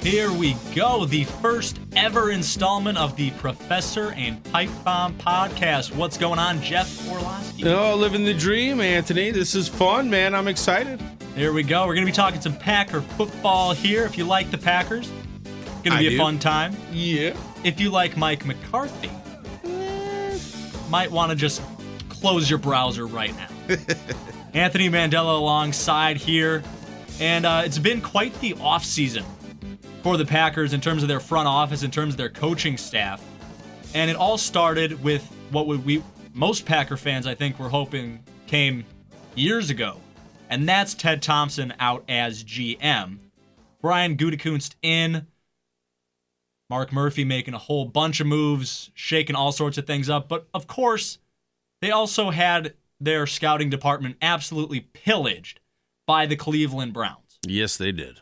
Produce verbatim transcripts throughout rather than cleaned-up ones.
Here we go, the first ever installment of the Professor and Pipe Bomb podcast. What's going on, Jeff Orlowski? Oh, living the dream, Anthony. This is fun, man. I'm excited. Here we go. We're going to be talking some Packer football here. If you like the Packers, it's going to be I a do. fun time. Yeah. If you like Mike McCarthy, might want to just close your browser right now. Anthony Mandela alongside here. And uh, it's been quite the offseason for the Packers in terms of their front office, in terms of their coaching staff. And it all started with what we, we most Packer fans, I think, were hoping came years ago. And that's Ted Thompson out as G M. Brian Gutekunst in. Mark Murphy making a whole bunch of moves, shaking all sorts of things up. But, of course, they also had their scouting department absolutely pillaged by the Cleveland Browns. Yes, they did.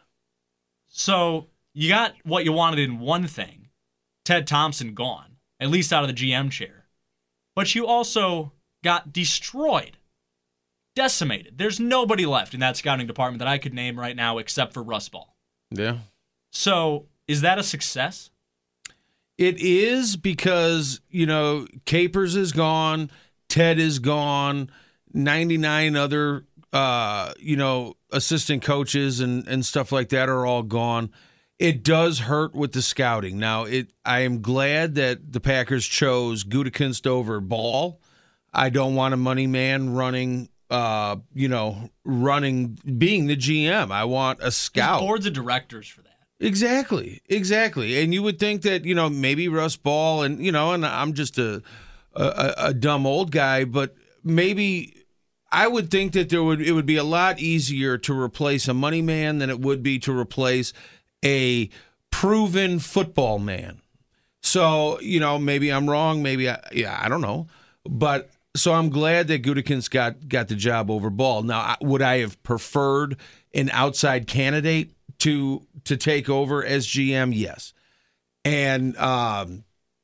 So you got what you wanted in one thing, Ted Thompson gone, at least out of the G M chair. But you also got destroyed, decimated. There's nobody left in that scouting department that I could name right now except for Russ Ball. Yeah. So is that a success? It is because, you know, Capers is gone, Ted is gone, ninety-nine other, uh, you know, assistant coaches and, and stuff like that are all gone. It does hurt with the scouting. Now, it. I am glad that the Packers chose Gutekunst over Ball. I don't want a money man running, uh, you know, running, being the G M. I want a scout. There's boards of directors for that. Exactly, exactly. And you would think that, you know, maybe Russ Ball and, you know, and I'm just a a, a dumb old guy, but maybe I would think that there would it would be a lot easier to replace a money man than it would be to replace a proven football man. So, you know, maybe I'm wrong. Maybe, I, yeah, I don't know. But so I'm glad that Gutekunst got, got the job over Ball. Now, would I have preferred an outside candidate to to take over as G M? Yes. And, um,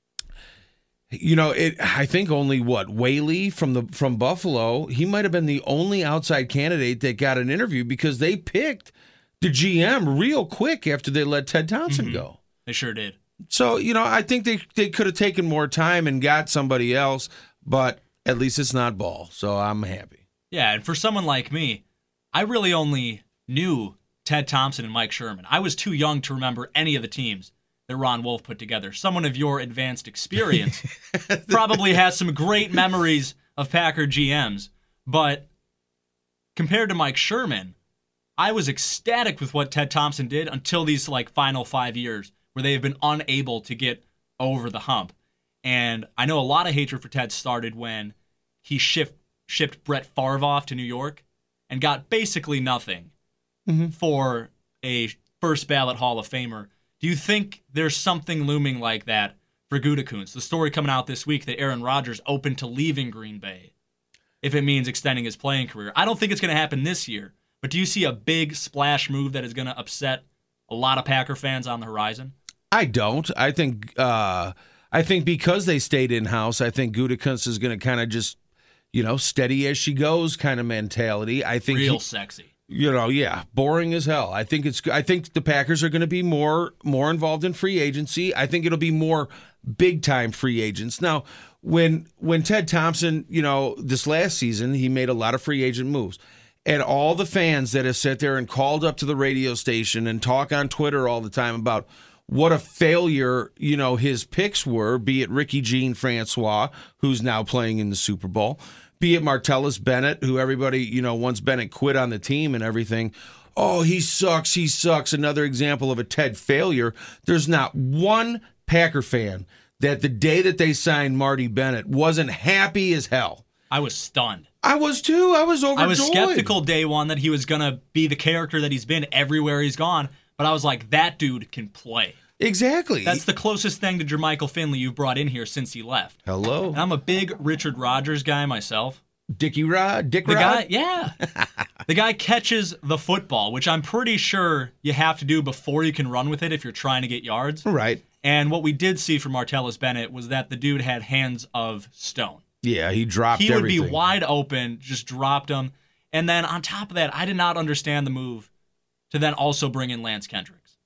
you know, it. I think only, what, Whaley from the from Buffalo, he might have been the only outside candidate that got an interview because they picked the G M real quick after they let Ted Thompson Mm-hmm. go. They sure did. So, you know, I think they, they could have taken more time and got somebody else, but at least it's not Ball, so I'm happy. Yeah, and for someone like me, I really only knew Ted Thompson and Mike Sherman. I was too young to remember any of the teams that Ron Wolf put together. Someone of your advanced experience probably has some great memories of Packer G Ms, but compared to Mike Sherman, I was ecstatic with what Ted Thompson did until these like final five years where they have been unable to get over the hump. And I know a lot of hatred for Ted started when he shift, shipped Brett Favre off to New York and got basically nothing mm-hmm. for a first ballot Hall of Famer. Do you think there's something looming like that for Gutekunst? The story coming out this week that Aaron Rodgers open to leaving Green Bay if it means extending his playing career. I don't think it's going to happen this year, but do you see a big splash move that is going to upset a lot of Packer fans on the horizon? I don't. I think uh, I think because they stayed in-house, I think Gutekunst is going to kind of just, you know, steady as she goes kind of mentality. I think Real he, sexy. You know, yeah, boring as hell. I think it's. I think the Packers are going to be more more involved in free agency. I think it'll be more big-time free agents. Now, when when Ted Thompson, you know, this last season, he made a lot of free agent moves. And all the fans that have sat there and called up to the radio station and talk on Twitter all the time about what a failure, you know, his picks were, be it Ricky Jean Francois, who's now playing in the Super Bowl, be it Martellus Bennett, who everybody, you know, once Bennett quit on the team and everything. Oh, he sucks, he sucks. Another example of a Ted failure. There's not one Packer fan that the day that they signed Marty Bennett wasn't happy as hell. I was stunned. I was too. I was overjoyed. I was skeptical day one that he was going to be the character that he's been everywhere he's gone, but I was like, that dude can play. Exactly. That's the closest thing to Jermichael Finley you've brought in here since he left. Hello. And I'm a big Richard Rodgers guy myself. Dickie Rod, Dick the Rod? Guy, yeah. The guy catches the football, which I'm pretty sure you have to do before you can run with it if you're trying to get yards. Right. And what we did see from Martellus Bennett was that the dude had hands of stone. Yeah, he dropped He everything. would be wide open, just dropped him. And then on top of that, I did not understand the move to then also bring in Lance Kendricks.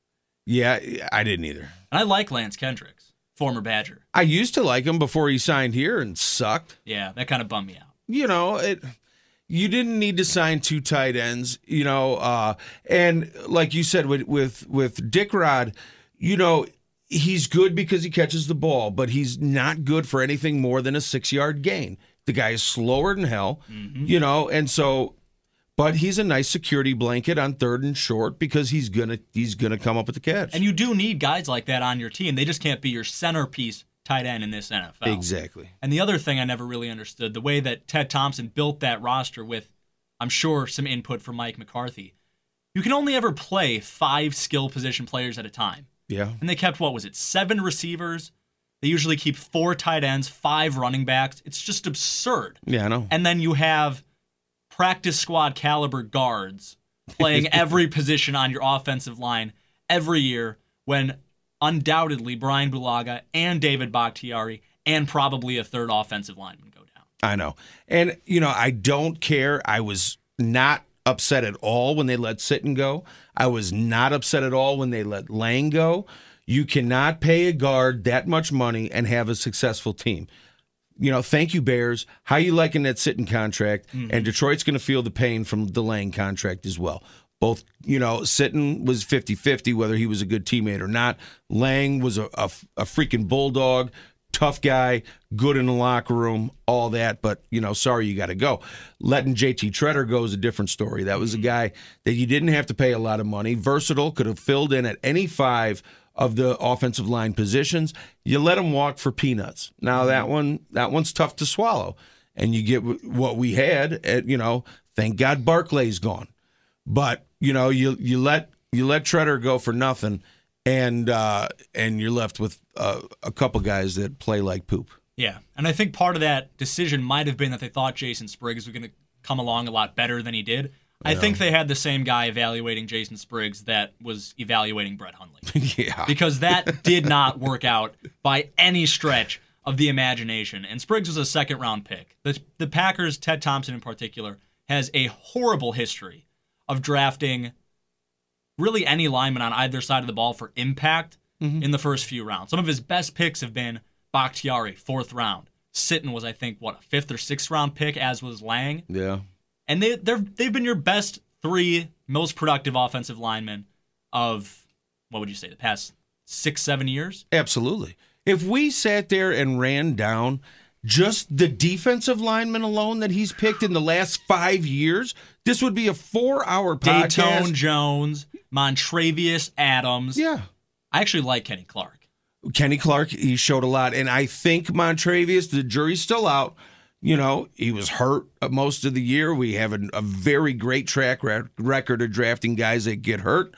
Yeah, I didn't either. And I like Lance Kendricks, former Badger. I used to like him before he signed here and sucked. Yeah, that kind of bummed me out. You know, it. You didn't need to sign two tight ends, you know, uh, and like you said with with with Dick Rod, you know, he's good because he catches the ball, but he's not good for anything more than a six-yard gain. The guy is slower than hell, mm-hmm. you know, and so, but he's a nice security blanket on third and short because he's gonna he's gonna come up with the catch. And you do need guys like that on your team. They just can't be your centerpiece tight end in this N F L. Exactly. And the other thing I never really understood, the way that Ted Thompson built that roster with, I'm sure, some input from Mike McCarthy. You can only ever play five skill position players at a time. Yeah. And they kept, what was it, seven receivers? They usually keep four tight ends, five running backs. It's just absurd. Yeah, I know. And then you have practice squad caliber guards playing every position on your offensive line every year when undoubtedly Brian Bulaga and David Bakhtiari and probably a third offensive lineman go down. I know. And, you know, I don't care. I was not upset at all when they let Sitton go. I was not upset at all when they let Lang go. You cannot pay a guard that much money and have a successful team. You know, thank you, Bears. How you liking that Sitton contract? Mm-hmm. And Detroit's going to feel the pain from the Lang contract as well. Both, you know, Sitton was fifty-fifty whether he was a good teammate or not. Lang was a, a, a freaking bulldog, tough guy, good in the locker room, all that. But, you know, sorry, you got to go. Letting J T Treader go is a different story. That was a guy that you didn't have to pay a lot of money. Versatile, could have filled in at any five of the offensive line positions. You let him walk for peanuts. Now, that one, that one's tough to swallow. And you get what we had. At, you know, thank God Barclay's gone. But, you know, you you let you let Treader go for nothing, and uh, and you're left with uh, a couple guys that play like poop. Yeah, and I think part of that decision might have been that they thought Jason Spriggs was going to come along a lot better than he did. I yeah. think they had the same guy evaluating Jason Spriggs that was evaluating Brett Hundley. yeah. Because that did not work out by any stretch of the imagination. And Spriggs was a second-round pick. The, the Packers, Ted Thompson in particular, has a horrible history of drafting really any lineman on either side of the ball for impact mm-hmm. in the first few rounds. Some of his best picks have been Bakhtiari, fourth round. Sitton was, I think, what, a fifth or sixth round pick, as was Lang. Yeah. And they, they're, they've been your best three most productive offensive linemen of, what would you say, the past six, seven years? Absolutely. If we sat there and ran down just the defensive lineman alone that he's picked in the last five years, this would be a four-hour podcast. Dayton Jones, Montravius Adams. Yeah. I actually like Kenny Clark. Kenny Clark, he showed a lot. And I think Montravius, the jury's still out. You know, he was hurt most of the year. We have a, a very great track record of drafting guys that get hurt.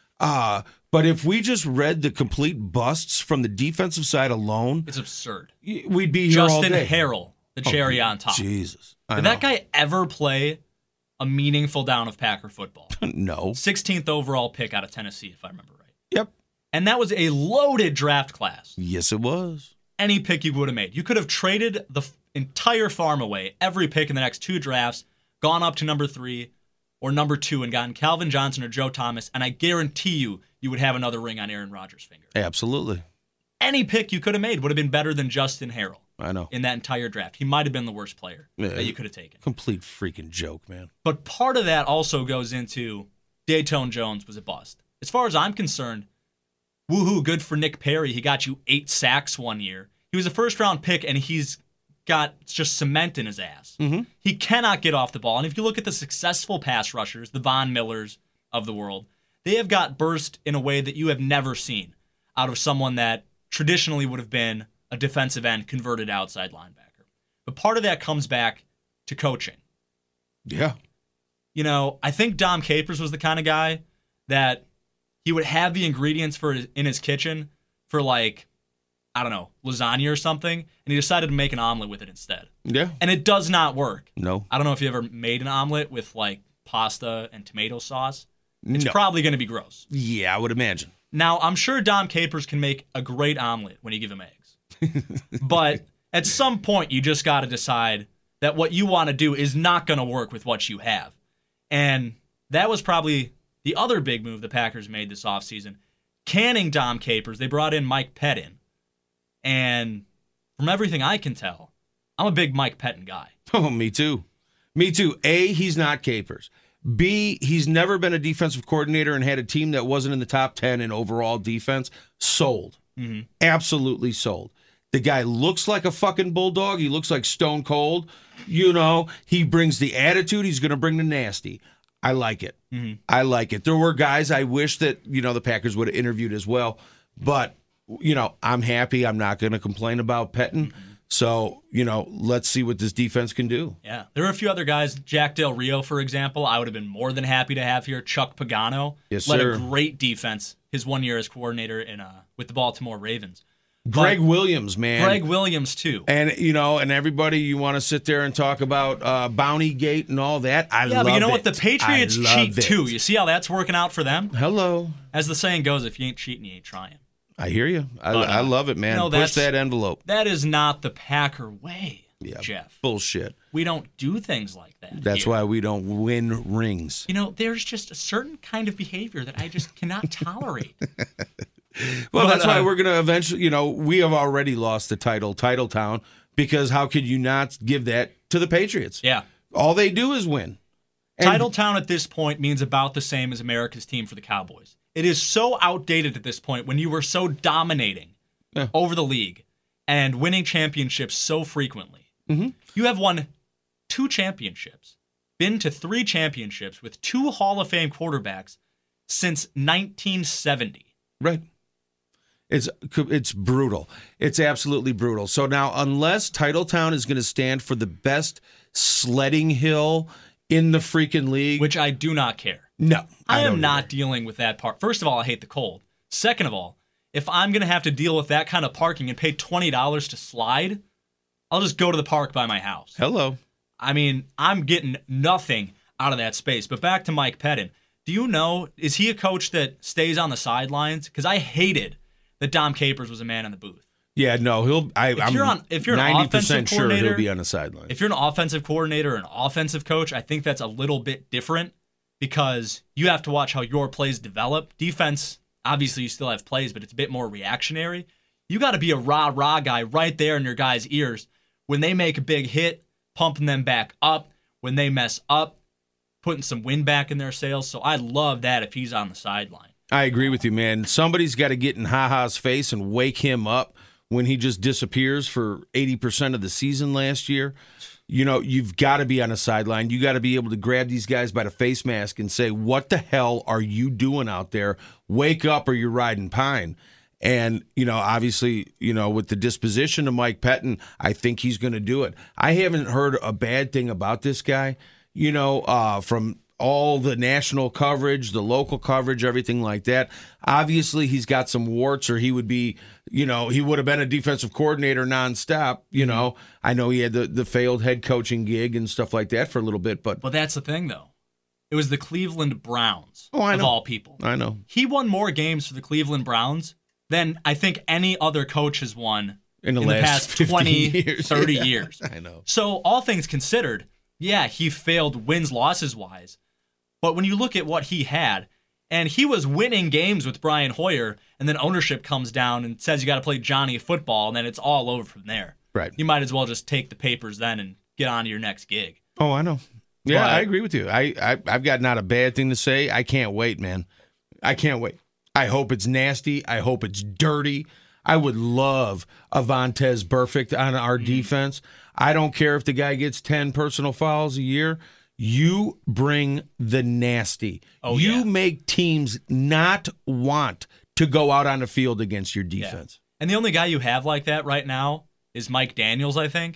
Uh, but if we just read the complete busts from the defensive side alone, it's absurd. We'd be here Justin all day. Harrell, the cherry oh, on top. Jesus. I Did know. that guy ever play a meaningful down of Packer football? No. sixteenth overall pick out of Tennessee, if I remember right. Yep. And that was a loaded draft class. Yes, it was. Any pick you would have made. You could have traded the f- entire farm away, every pick in the next two drafts, gone up to number three or number two and gotten Calvin Johnson or Joe Thomas, and I guarantee you, you would have another ring on Aaron Rodgers' finger. Absolutely. Any pick you could have made would have been better than Justin Harrell. I know. In that entire draft. He might have been the worst player yeah, that you could have taken. Complete freaking joke, man. But part of that also goes into Dayton Jones was a bust. As far as I'm concerned, woohoo, good for Nick Perry. He got you eight sacks one year. He was a first-round pick, and he's got just cement in his ass. Mm-hmm. He cannot get off the ball. And if you look at the successful pass rushers, the Von Millers of the world, they have got burst in a way that you have never seen out of someone that traditionally would have been a defensive end converted outside linebacker. But part of that comes back to coaching. Yeah. You know, I think Dom Capers was the kind of guy that he would have the ingredients for his, in his kitchen for like, I don't know, lasagna or something, and he decided to make an omelet with it instead. Yeah. And it does not work. No. I don't know if you ever made an omelet with like pasta and tomato sauce. It's no. probably going to be gross. Yeah, I would imagine. Now, I'm sure Dom Capers can make a great omelet when you give him eggs. But at some point, you just got to decide that what you want to do is not going to work with what you have. And that was probably the other big move the Packers made this offseason. canning Dom Capers, they brought in Mike Pettin. And from everything I can tell, I'm a big Mike Pettin guy. Oh, me too. Me too. A, he's not Capers. B, he's never been a defensive coordinator and had a team that wasn't in the top ten in overall defense. Sold. Mm-hmm. Absolutely sold. The guy looks like a fucking bulldog. He looks like Stone Cold. You know, he brings the attitude. He's going to bring the nasty. I like it. Mm-hmm. I like it. There were guys I wish that, you know, the Packers would have interviewed as well. But, you know, I'm happy. I'm not going to complain about Pettin. Mm-hmm. So, you know, let's see what this defense can do. Yeah. There were a few other guys. Jack Del Rio, for example, I would have been more than happy to have here. Chuck Pagano yes, led sir. a great defense his one year as coordinator in uh, with the Baltimore Ravens. Greg but Williams, man. Greg Williams, too. And, you know, and everybody, you want to sit there and talk about uh, Bounty Gate and all that. I yeah, love it. but you know what? The Patriots cheat, it. too. You see how that's working out for them? Hello. As the saying goes, if you ain't cheating, you ain't trying. I hear you. I, But, uh, I love it, man. no, Push that envelope. That is not the Packer way, Yeah, Jeff. bullshit. We don't do things like that. That's here. why we don't win rings. You know, there's just a certain kind of behavior that I just cannot tolerate. Well, But, that's why uh, we're going to eventually, you know, we have already lost the title, Title Town, because how could you not give that to the Patriots? Yeah. All they do is win. And Titletown at this point means about the same as America's team for the Cowboys. It is so outdated at this point when you were so dominating Yeah. over the league and winning championships so frequently. Mm-hmm. You have won two championships, been to three championships with two Hall of Fame quarterbacks since nineteen seventy. Right. It's it's brutal. It's absolutely brutal. So now, unless Titletown is going to stand for the best sledding hill in the freaking league, Which I do not care. no, I, am don't not either. dealing with that part. First of all, I hate the cold. Second of all, if I'm going to have to deal with that kind of parking and pay twenty dollars to slide, I'll just go to the park by my house. Hello. I mean, I'm getting nothing out of that space. But back to Mike Pettin. Do you know, is he a coach that stays on the sidelines? Because I hated that Dom Capers was a man in the booth. Yeah, no, he'll. I, If I'm you're on- if you're an ninety offensive percent sure coordinator- he'll be on the sideline. If you're an offensive coordinator or an offensive coach, I think that's a little bit different because you have to watch how your plays develop. Defense, obviously, you still have plays, but it's a bit more reactionary. You got to be a rah-rah guy right there in your guys' ears. When they make a big hit, pumping them back up. When they mess up, putting some wind back in their sails. So I love that if he's on the sideline. I agree with you, man. Somebody's got to get in Ha-Ha's face and wake him up when he just disappears for eighty percent of the season last year. You know, you've got to be on a sideline. You got to be able to grab these guys by the face mask and say, what the hell are you doing out there? Wake up or you're riding pine. And, you know, obviously, you know, with the disposition of Mike Pettin, I think he's going to do it. I haven't heard a bad thing about this guy, you know, uh, from all the national coverage, the local coverage, everything like that. Obviously, he's got some warts, or he would be, you know, he would have been a defensive coordinator nonstop. You know, I know he had the, the failed head coaching gig and stuff like that for a little bit, but Well, that's the thing, though. It was the Cleveland Browns, Oh, I of know. all people. I know. He won more games for the Cleveland Browns than I think any other coach has won In the in the last past fifteen twenty, years. thirty Yeah, years. I know. So all things considered, yeah, he failed wins losses wise. But when you look at what he had, and he was winning games with Brian Hoyer, and then ownership comes down and says you got to play Johnny football, and then it's all over from there. Right. You might as well just take the papers then and get on to your next gig. Oh, I know. Yeah, But- I agree with you. I, I I've got not a bad thing to say. I can't wait, man. I can't wait. I hope it's nasty. I hope it's dirty. I would love Avantez Perfect on our Mm-hmm. defense. I don't care if the guy gets ten personal fouls a year. You bring the nasty. Oh, you yeah. make teams not want to go out on the field against your defense. And the only guy you have like that right now is Mike Daniels, I think.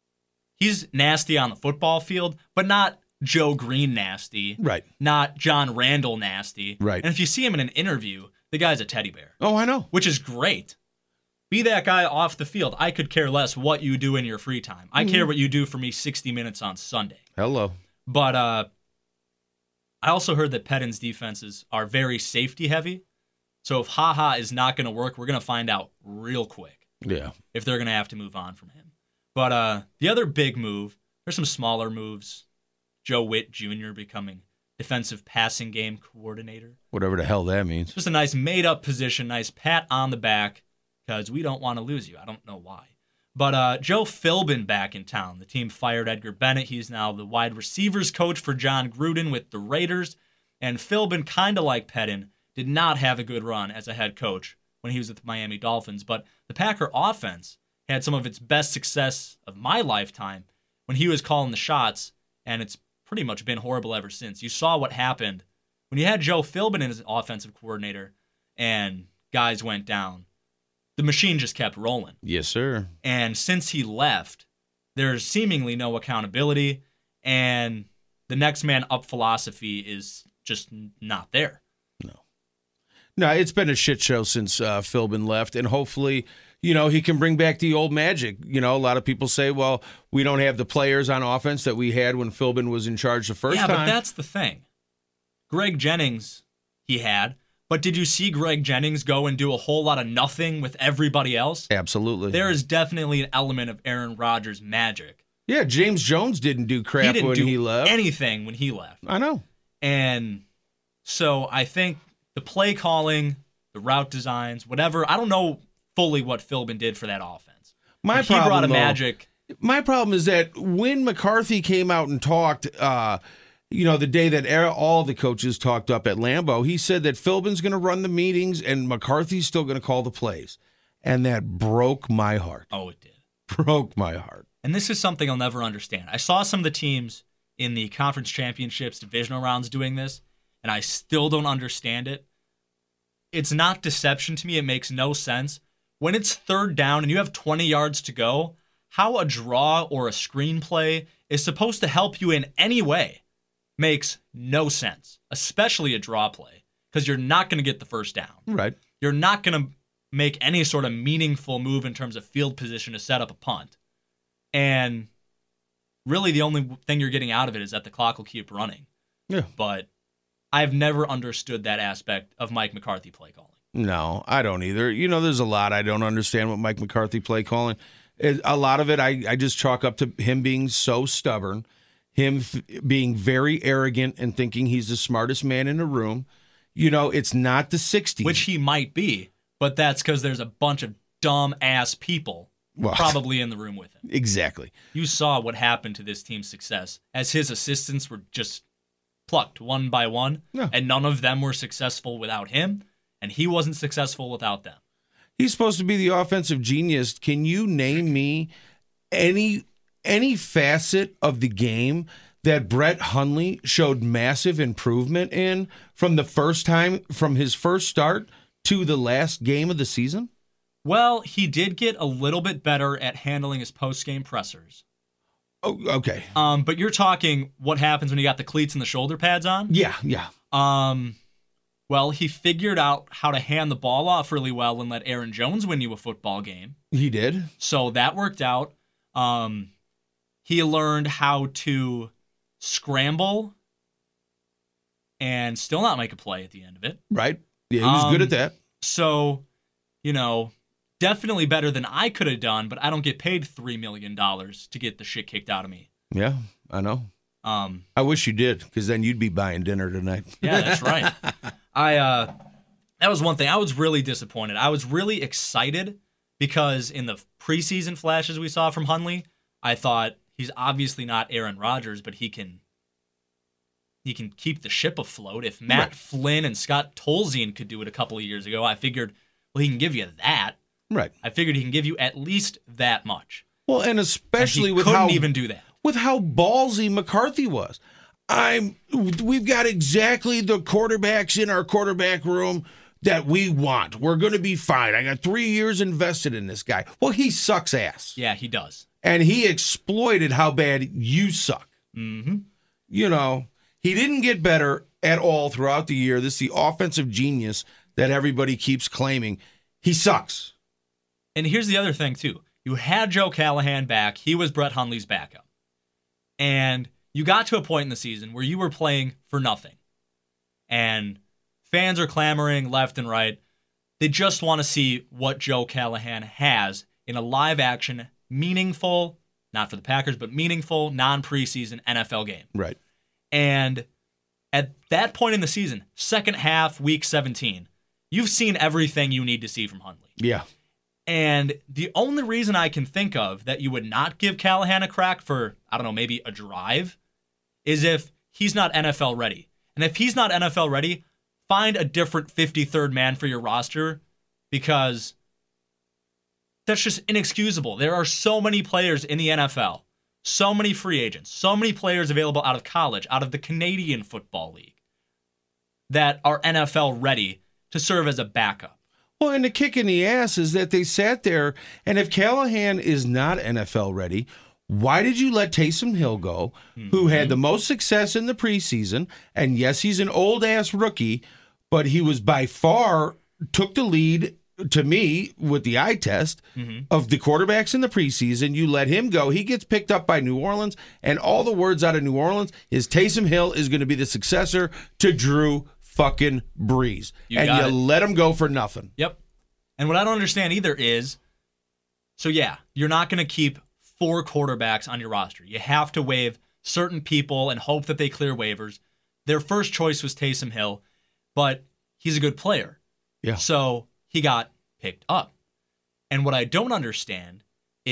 He's nasty on the football field, but not Joe Green nasty. Right. Not John Randall nasty. Right. And if you see him in an interview, the guy's a teddy bear, Oh, I know. which is great. Be that guy off the field. I could care less what you do in your free time. I Mm-hmm. care what you do for me sixty minutes on Sunday. Hello. But uh, I also heard that Pettin's defenses are very safety heavy. So if Ha-Ha is not going to work, we're going to find out real quick Yeah. if they're going to have to move on from him. But uh, the other big move, there's some smaller moves. Joe Witt Junior becoming defensive passing game coordinator. Whatever the hell that means. Just a nice made-up position, nice pat on the back, because we don't want to lose you. I don't know why. But uh, Joe Philbin back in town. The team fired Edgar Bennett. He's now the wide receivers coach for John Gruden with the Raiders. And Philbin, kind of like Pettin, did not have a good run as a head coach when he was with the Miami Dolphins. But the Packer offense had some of its best success of my lifetime when he was calling the shots, and it's pretty much been horrible ever since. You saw what happened when you had Joe Philbin as offensive coordinator and guys went down. The machine just kept rolling. Yes, sir. And since he left, there's seemingly no accountability, and the next man up philosophy is just not there. No. No, it's been a shit show since uh, Philbin left, and hopefully, you know, he can bring back the old magic. You know, a lot of people say, well, we don't have the players on offense that we had when Philbin was in charge the first yeah, time. Yeah, but that's the thing. Greg Jennings, he had. But did you see Greg Jennings go and do a whole lot of nothing with everybody else? Absolutely. There is definitely an element of Aaron Rodgers' magic. Yeah, James Jones didn't do crap he didn't when do he left. anything when he left. I know. And so I think the play calling, the route designs, whatever, I don't know fully what Philbin did for that offense. My but he problem, brought a though, magic. My problem is that when McCarthy came out and talked, uh, you know, the day that all the coaches talked up at Lambeau, he said that Philbin's going to run the meetings and McCarthy's still going to call the plays. And that broke my heart. Oh, it did. Broke my heart. And this is something I'll never understand. I saw some of the teams in the conference championships, divisional rounds doing this, and I still don't understand it. It's not deception to me. It makes no sense. When it's third down and you have twenty yards to go, how a draw or a screenplay is supposed to help you in any way makes no sense, especially a draw play, because you're not going to get the first down. Right. You're not going to make any sort of meaningful move in terms of field position to set up a punt. And really the only thing you're getting out of it is that the clock will keep running. Yeah. But I've never understood that aspect of Mike McCarthy play calling. No, I don't either. You know, there's a lot I don't understand with Mike McCarthy play calling. A lot of it I, I just chalk up to him being so stubborn, him f- being very arrogant and thinking he's the smartest man in the room. You know, it's not the sixties. Which he might be, but that's because there's a bunch of dumb-ass people well, probably in the room with him. Exactly. You saw what happened to this team's success as his assistants were just plucked one by one, yeah. and none of them were successful without him, and he wasn't successful without them. He's supposed to be the offensive genius. Can you name me any any facet of the game that Brett Hundley showed massive improvement in from the first time, from his first start to the last game of the season? Well, he did get a little bit better at handling his post-game pressers. Oh, okay. Um, but you're talking what happens when you got the cleats and the shoulder pads on? Yeah, yeah. Um, well, he figured out how to hand the ball off really well and let Aaron Jones win you a football game. He did. So that worked out. Um, he learned how to scramble and still not make a play at the end of it. Right. Yeah, he was um, good at that. So, you know, definitely better than I could have done, but I don't get paid three million dollars to get the shit kicked out of me. Yeah, I know. Um, I wish you did, because then you'd be buying dinner tonight. Yeah, that's right. I uh, that was one thing. I was really disappointed. I was really excited because in the preseason flashes we saw from Hundley, I thought he's obviously not Aaron Rodgers, but he can he can keep the ship afloat. If Matt right. Flynn and Scott Tolzien could do it a couple of years ago, I figured, well, he can give you that. Right. I figured he can give you at least that much. Well, and especially and he with couldn't how even do that. With how ballsy McCarthy was. I'm we've got exactly the quarterbacks in our quarterback room that we want. We're going to be fine. I got three years invested in this guy. Well, he sucks ass. Yeah, he does. And he exploited how bad you suck. Mm-hmm. You know, he didn't get better at all throughout the year. This is the offensive genius that everybody keeps claiming. He sucks. And here's the other thing, too. You had Joe Callahan back. He was Brett Hundley's backup. And you got to a point in the season where you were playing for nothing. And fans are clamoring left and right. They just want to see what Joe Callahan has in a live action, meaningful, not for the Packers, but meaningful, non-preseason N F L game. Right. And At that point in the season, second half, week seventeen, you've seen everything you need to see from Hundley. Yeah. And the only reason I can think of that you would not give Callahan a crack for, I don't know, maybe a drive, is if he's not N F L ready. And if he's not N F L ready, find a different fifty-third man for your roster, because that's just inexcusable. There are so many players in the N F L, so many free agents, so many players available out of college, out of the Canadian Football League, that are N F L ready to serve as a backup. Well, and the kick in the ass is that they sat there, and if Callahan is not N F L ready, why did you let Taysom Hill go, mm-hmm. who had the most success in the preseason? And yes, he's an old-ass rookie, but he was by far took the lead, to me, with the eye test, mm-hmm. of the quarterbacks in the preseason. You let him go. He gets picked up by New Orleans, and all the words out of New Orleans is Taysom Hill is going to be the successor to Drew fucking Brees. You and you it. let him go for nothing. Yep. And what I don't understand either is, so yeah, you're not going to keep four quarterbacks on your roster. You have to waive certain people and hope that they clear waivers. Their first choice was Taysom Hill, but he's a good player. Yeah. So he got picked up. And what I don't understand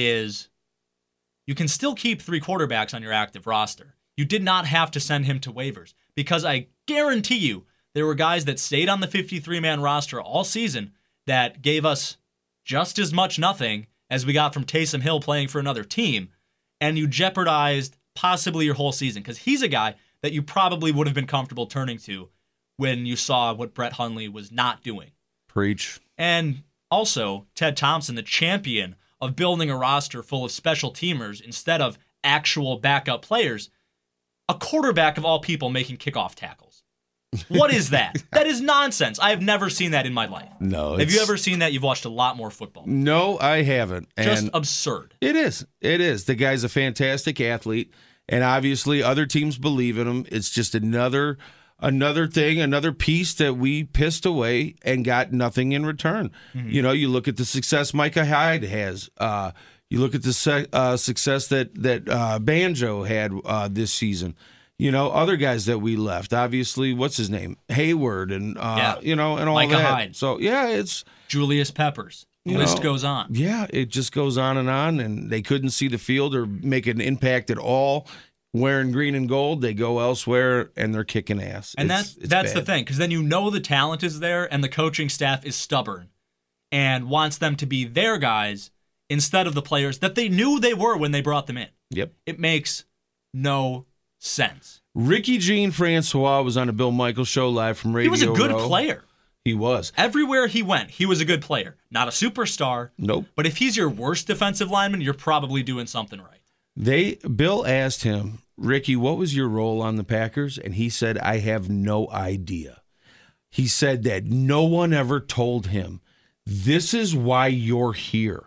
is you can still keep three quarterbacks on your active roster. You did not have to send him to waivers, because I guarantee you there were guys that stayed on the fifty-three man roster all season that gave us just as much nothing as we got from Taysom Hill playing for another team, and you jeopardized possibly your whole season, because he's a guy that you probably would have been comfortable turning to when you saw what Brett Hundley was not doing. Preach. And also, Ted Thompson, the champion of building a roster full of special teamers instead of actual backup players, a quarterback of all people making kickoff tackles. What is that? That is nonsense. I have never seen that in my life. No. Have you ever seen that? You've watched a lot more football. No, I haven't. Just and absurd. It is. It is. The guy's a fantastic athlete, and obviously other teams believe in him. It's just another another thing, another piece that we pissed away and got nothing in return. Mm-hmm. You know, you look at the success Micah Hyde has. Uh, you look at the se- uh, success that that uh, Banjo had uh, this season. You know, other guys that we left. Obviously, what's his name? Hayward and, uh, yeah. you know, and all Micah that. Hyde. So, yeah, it's... Julius Peppers. The list know, goes on. Yeah, it just goes on and on, and they couldn't see the field or make an impact at all. Wearing green and gold, they go elsewhere, and they're kicking ass. And it's, that's, it's that's bad. the thing, because then you know the talent is there, and the coaching staff is stubborn and wants them to be their guys instead of the players that they knew they were when they brought them in. Yep. It makes no sense. Ricky Jean Francois was on the Bill Michaels show live from Radio He was a good Row. player. He was. Everywhere he went, he was a good player. Not a superstar. Nope. But if he's your worst defensive lineman, you're probably doing something right. They Bill asked him, Ricky, what was your role on the Packers? And he said, I have no idea. He said that no one ever told him, this is why you're here.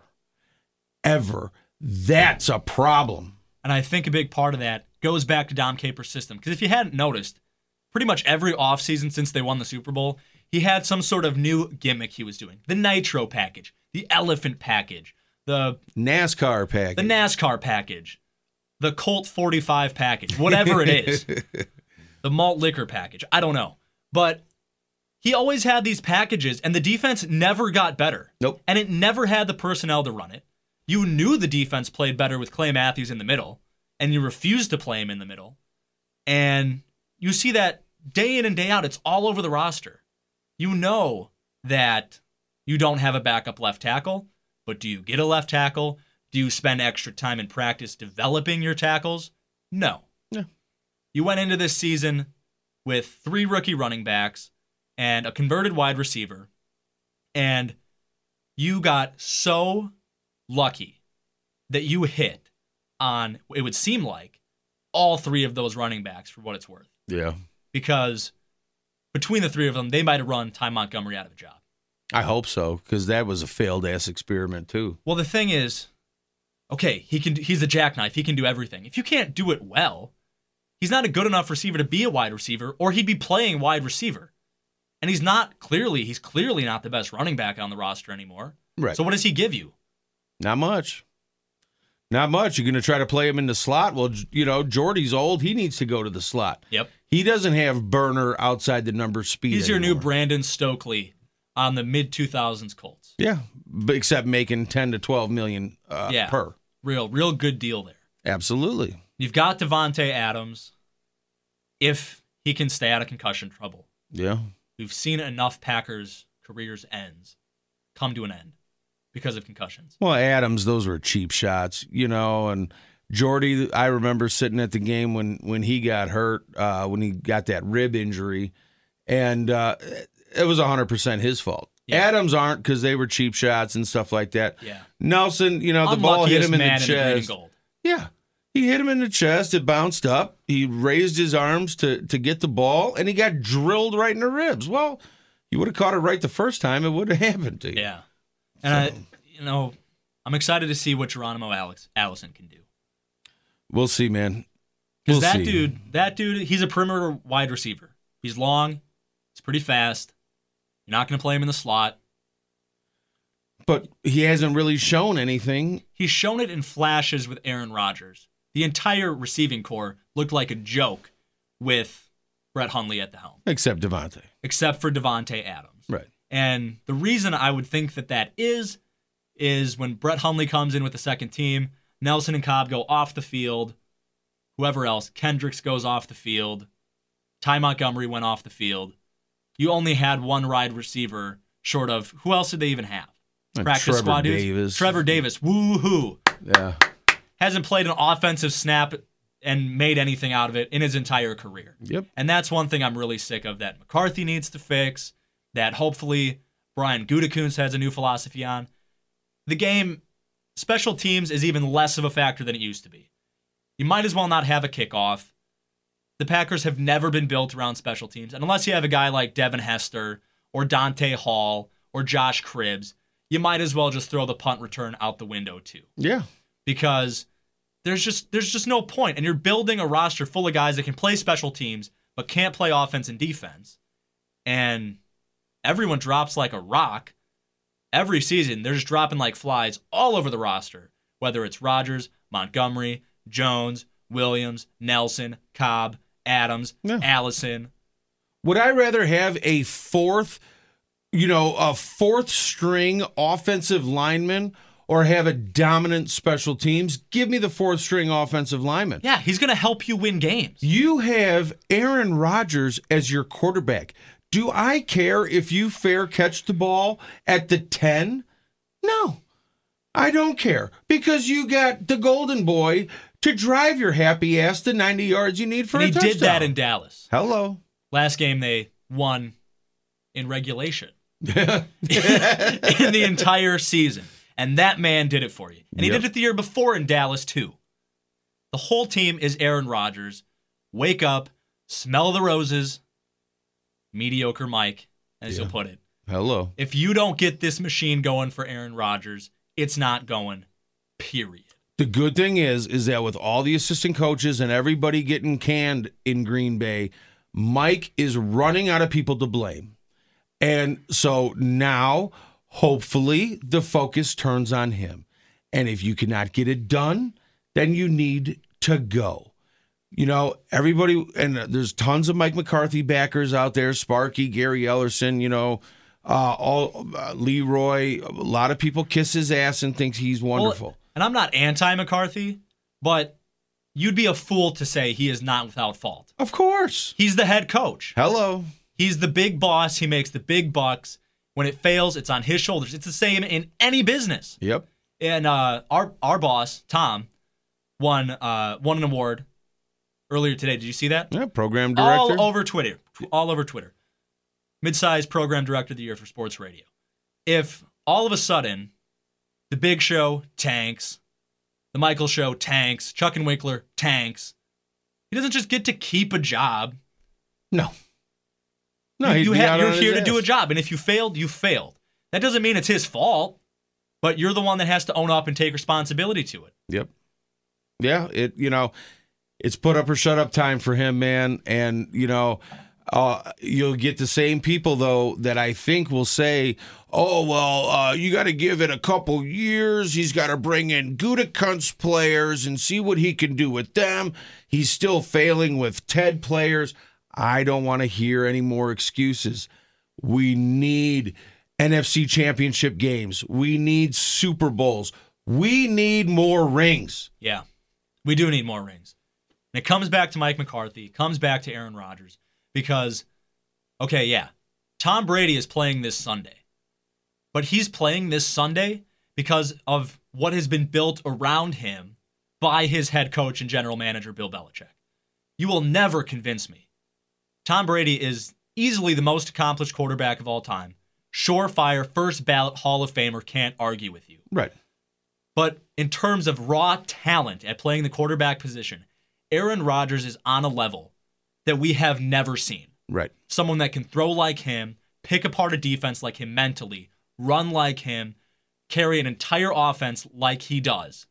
Ever. That's a problem. And I think a big part of that goes back to Dom Capers' system. Because if you hadn't noticed, pretty much every offseason since they won the Super Bowl, he had some sort of new gimmick he was doing. The Nitro package, the Elephant package, the NASCAR package, the NASCAR package, the Colt forty-five package, whatever it is, the malt liquor package. I don't know. But he always had these packages, and the defense never got better. Nope. And it never had the personnel to run it. You knew the defense played better with Clay Matthews in the middle, and you refused to play him in the middle. And you see that day in and day out. It's all over the roster. You know that you don't have a backup left tackle, but do you get a left tackle? Do you spend extra time in practice developing your tackles? No. No. You went into this season with three rookie running backs and a converted wide receiver, and you got so lucky that you hit on, it would seem like, all three of those running backs for what it's worth. Yeah. Because between the three of them, they might have run Ty Montgomery out of a job. I hope so, because that was a failed-ass experiment, too. Well, the thing is, okay, he can. he's a jackknife. He can do everything. If you can't do it well, he's not a good enough receiver to be a wide receiver, or he'd be playing wide receiver. And he's not clearly, he's clearly not the best running back on the roster anymore. Right. So what does he give you? Not much. Not much. You're going to try to play him in the slot. Well, you know, Jordy's old. He needs to go to the slot. Yep. He doesn't have burner outside the number speed He's your anymore. new Brandon Stokely on the mid two thousands Colts. Yeah, but except making ten to twelve million uh, yeah. per. Real, real good deal there. Absolutely. You've got Devontae Adams. If he can stay out of concussion trouble. Yeah. We've seen enough Packers careers ends come to an end because of concussions. Well, Adams, those were cheap shots, you know, and Jordy, I remember sitting at the game when, when he got hurt, uh, when he got that rib injury, and uh, it was one hundred percent his fault. Yeah. Adams aren't because they were cheap shots and stuff like that. Yeah. Nelson, you know, the ball hit him in the man chest. In the green and gold. Yeah. He hit him in the chest. It bounced up. He raised his arms to, to get the ball, and he got drilled right in the ribs. Well, you would have caught it right the first time. It would have happened to you. Yeah. And, so, I, you know, I'm excited to see what Geronimo Alex, Allison can do. We'll see, man. Because we'll that see. dude, that dude, he's a perimeter wide receiver. He's long. He's pretty fast. You're not going to play him in the slot. But he hasn't really shown anything. He's shown it in flashes with Aaron Rodgers. The entire receiving core looked like a joke with Brett Hundley at the helm. Except Devontae. Except for Devontae Adams. Right. And the reason I would think that that is, is when Brett Hundley comes in with the second team, Nelson and Cobb go off the field. Whoever else, Kendricks goes off the field. Ty Montgomery went off the field. You only had one wide receiver short of, who else did they even have? Like Practice Trevor squad dudes? Davis. Trevor Davis. Woo-hoo. Yeah. Hasn't played an offensive snap and made anything out of it in his entire career. Yep. And that's one thing I'm really sick of that McCarthy needs to fix, that hopefully Brian Gutekunst has a new philosophy on. The game, special teams is even less of a factor than it used to be. You might as well not have a kickoff. The Packers have never been built around special teams. And unless you have a guy like Devin Hester or Dante Hall or Josh Cribbs, you might as well just throw the punt return out the window too. Yeah. Because there's just there's just no point. And you're building a roster full of guys that can play special teams but can't play offense and defense. And everyone drops like a rock. Every season, they're just dropping like flies all over the roster. Whether it's Rodgers, Montgomery, Jones, Williams, Nelson, Cobb, Adams, yeah. Allison. Would I rather have a fourth, you know, a fourth string offensive lineman or have a dominant special teams? Give me the fourth string offensive lineman. Yeah, he's going to help you win games. You have Aaron Rodgers as your quarterback. Do I care if you fair catch the ball at the ten? No, I don't care because you got the golden boy to drive your happy ass the ninety yards you need for and a he touchdown. did that in Dallas. Hello. Last game they won in regulation in the entire season. And that man did it for you. And he yep. did it the year before in Dallas too. The whole team is Aaron Rodgers. Wake up, smell the roses. Mediocre Mike, as yeah. you'll put it. Hello. If you don't get this machine going for Aaron Rodgers, it's not going, period. The good thing is, is that with all the assistant coaches and everybody getting canned in Green Bay, Mike is running out of people to blame. And so now, hopefully, the focus turns on him. And if you cannot get it done, then you need to go. You know, everybody, and there's tons of Mike McCarthy backers out there, Sparky, Gary Ellerson, you know, uh, all uh, Leroy. A lot of people kiss his ass and thinks he's wonderful. Well, and I'm not anti-McCarthy, but you'd be a fool to say he is not without fault. Of course. He's the head coach. Hello. He's the big boss. He makes the big bucks. When it fails, it's on his shoulders. It's the same in any business. Yep. And uh, our our boss, Tom, won uh, won an award earlier today. Did you see that? Yeah, program director. All over Twitter. All over Twitter. Mid-size program director of the year for sports radio. If all of a sudden the Big Show tanks, the Michael Show tanks, Chuck and Winkler tanks, he doesn't just get to keep a job. No. No, you, he'd you be have, out you're on his here to ass. do a job, and if you failed, you failed. That doesn't mean it's his fault, but you're the one that has to own up and take responsibility to it. Yep. Yeah, it you know, it's put up or shut up time for him, man. And you know, Uh, you'll get the same people, though, that I think will say, oh, well, uh, you got to give it a couple years. He's got to bring in Gutekunst players and see what he can do with them. He's still failing with Ted players. I don't want to hear any more excuses. We need N F C championship games. We need Super Bowls. We need more rings. Yeah, we do need more rings. And it comes back to Mike McCarthy. It comes back to Aaron Rodgers. Because, okay, yeah, Tom Brady is playing this Sunday. But he's playing this Sunday because of what has been built around him by his head coach and general manager, Bill Belichick. You will never convince me. Tom Brady is easily the most accomplished quarterback of all time. Surefire, first ballot Hall of Famer, can't argue with you. Right. But in terms of raw talent at playing the quarterback position, Aaron Rodgers is on a level that we have never seen. Right. Someone that can throw like him, pick apart a defense like him mentally, run like him, carry an entire offense like he does.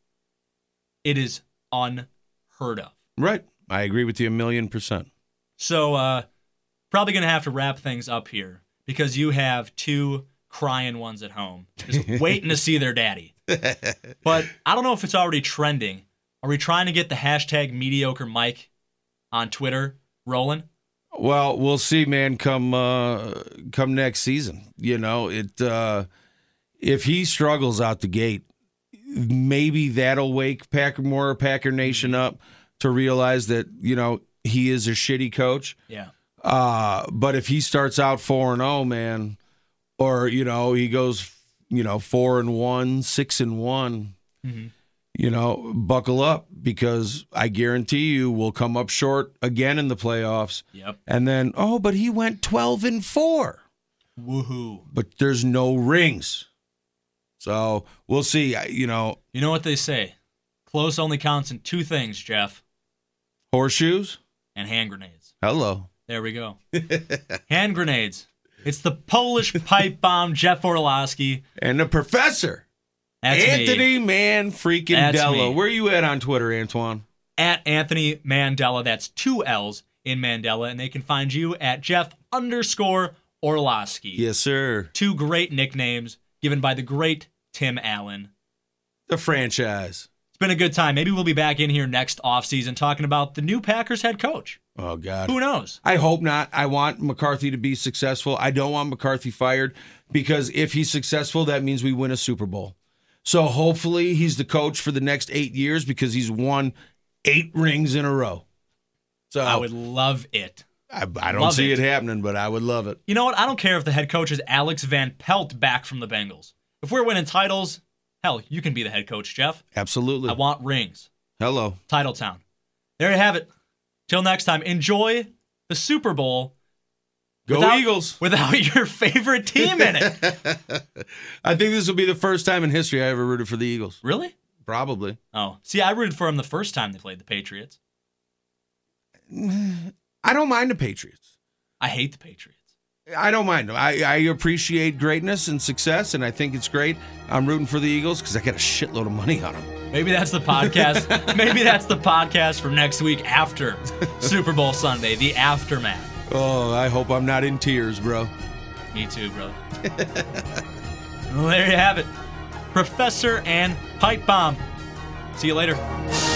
It is unheard of. Right. I agree with you a million percent. So, uh, probably going to have to wrap things up here because you have two crying ones at home just waiting to see their daddy. But I don't know if it's already trending. Are we trying to get the hashtag mediocre Mike on Twitter rolling? Well, we'll see, man, come uh, come next season. You know, it uh, if he struggles out the gate, maybe that'll wake Packer more Packer Nation up to realize that, you know, he is a shitty coach. Yeah. Uh, but if he starts out four and oh, man, or, you know, he goes, you know, four and one, six and one, mm-hmm. you know, buckle up because I guarantee you we'll come up short again in the playoffs. Yep. And then, oh, but he went twelve and four. Woohoo. But there's no rings. So we'll see. You know, you know what they say. Close only counts in two things, Jeff. Horseshoes? And hand grenades. Hello. There we go. Hand grenades. It's the Polish pipe bomb, Jeff Orlowski. And the professor. That's Anthony me. Man freaking That's Della. me. Where you at on Twitter, Antoine? At Anthony Mandela. That's two L's in Mandela. And they can find you at Jeff underscore Orlowski. Yes, sir. Two great nicknames given by the great Tim Allen. The franchise. It's been a good time. Maybe we'll be back in here next offseason talking about the new Packers head coach. Oh, God. Who knows? I hope not. I want McCarthy to be successful. I don't want McCarthy fired because if he's successful, that means we win a Super Bowl. So hopefully he's the coach for the next eight years because he's won eight rings in a row. So I would love it. I, I don't love see it. it happening, but I would love it. You know what? I don't care if the head coach is Alex Van Pelt back from the Bengals. If we're winning titles, hell, you can be the head coach, Jeff. Absolutely. I want rings. Hello. Title Town. There you have it. Till next time, enjoy the Super Bowl. Go without, Eagles. Without your favorite team in it. I think this will be the first time in history I ever rooted for the Eagles. Really? Probably. Oh. See, I rooted for them the first time they played the Patriots. I don't mind the Patriots. I hate the Patriots. I don't mind. I, I appreciate greatness and success, and I think it's great. I'm rooting for the Eagles because I got a shitload of money on them. Maybe that's the podcast. Maybe that's the podcast for next week after Super Bowl Sunday, the aftermath. Oh, I hope I'm not in tears, bro. Me too, brother. Well, there you have it. Professor and Pipe Bomb. See you later.